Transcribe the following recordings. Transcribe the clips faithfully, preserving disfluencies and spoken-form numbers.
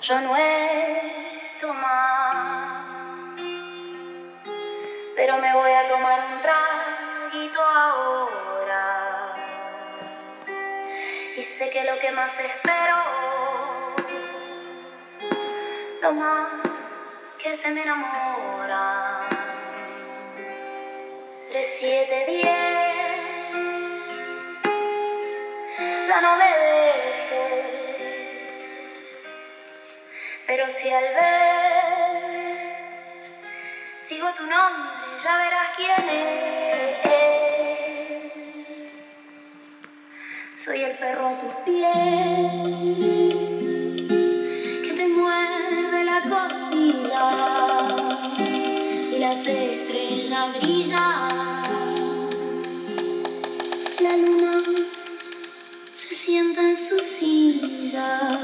Yo no he tomado, pero me voy a tomar un traguito ahora. Y sé que lo que más espero, lo más que se me enamora. Tres, siete, diez, ya no me dejes. Pero si al ver digo tu nombre, ya verás quién es. Soy el perro a tus pies, que te muerde la costilla y las estrellas brillan. La luna se sienta en su silla.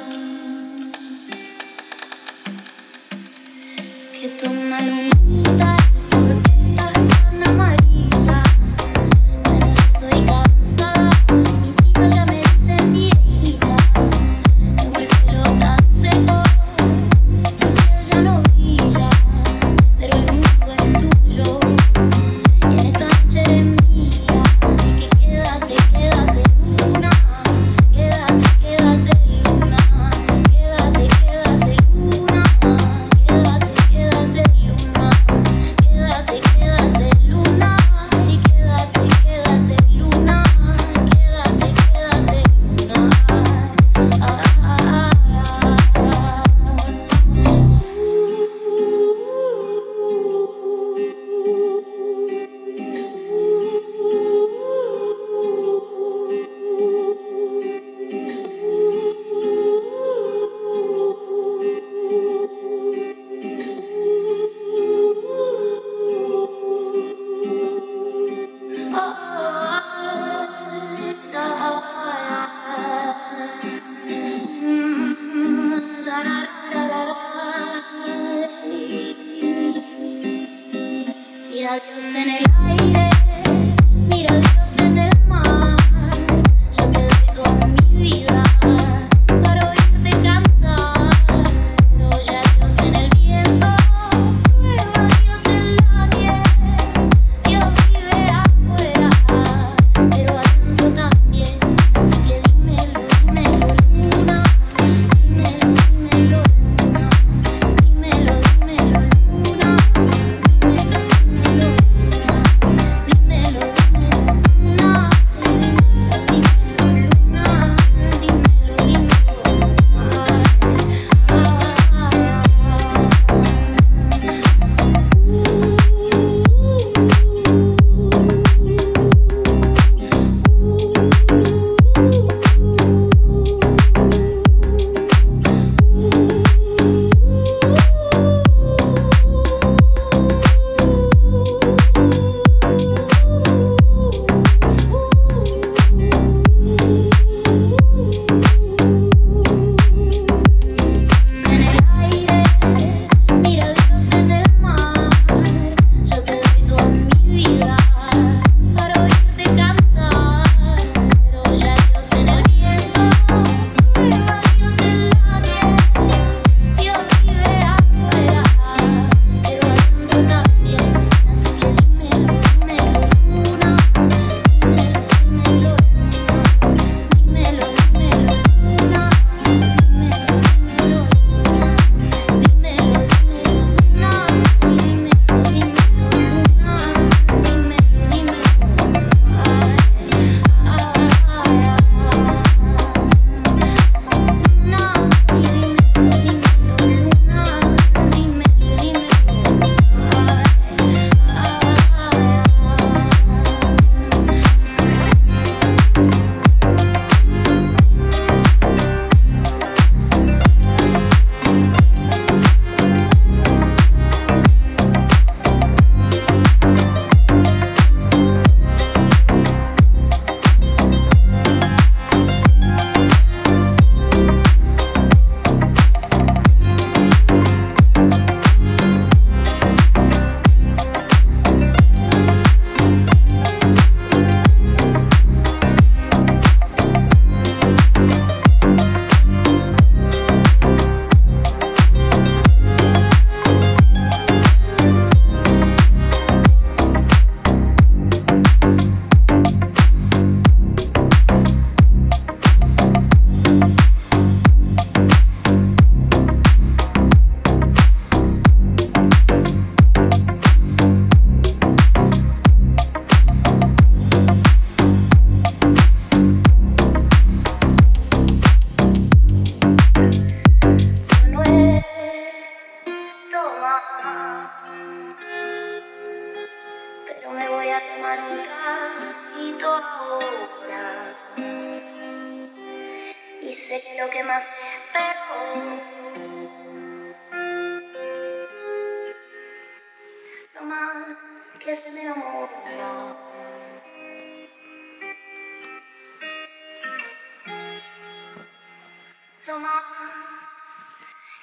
Que toma lunita, porque estás tan amarilla. Bueno, estoy cansada, mis hijos ya me dicen viejita. Tengo el pelo tan seco, mi piel ya no brilla, pero el mundo es tuyo y en esta noche eres mía. Así que quédate, quédate luna, quédate, quédate luna, quédate, quédate luna, quédate. Quédate luna, quédate, quédate luna, y quédate, quédate luna, quédate, quédate luna. Ah, ah, ah, mira a Dios en el aire, mira a Dios en el mar. Yo te doy toda mi vida para oírte cantar. Pero ya Dios en el viento, luego a Dios en la miel. Dios vive afuera, pero adentro también. Así que dímelo, dímelo luna, dímelo, dímelo luna, dímelo, dímelo luna, dímelo, dímelo luna.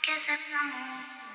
que se mi amor.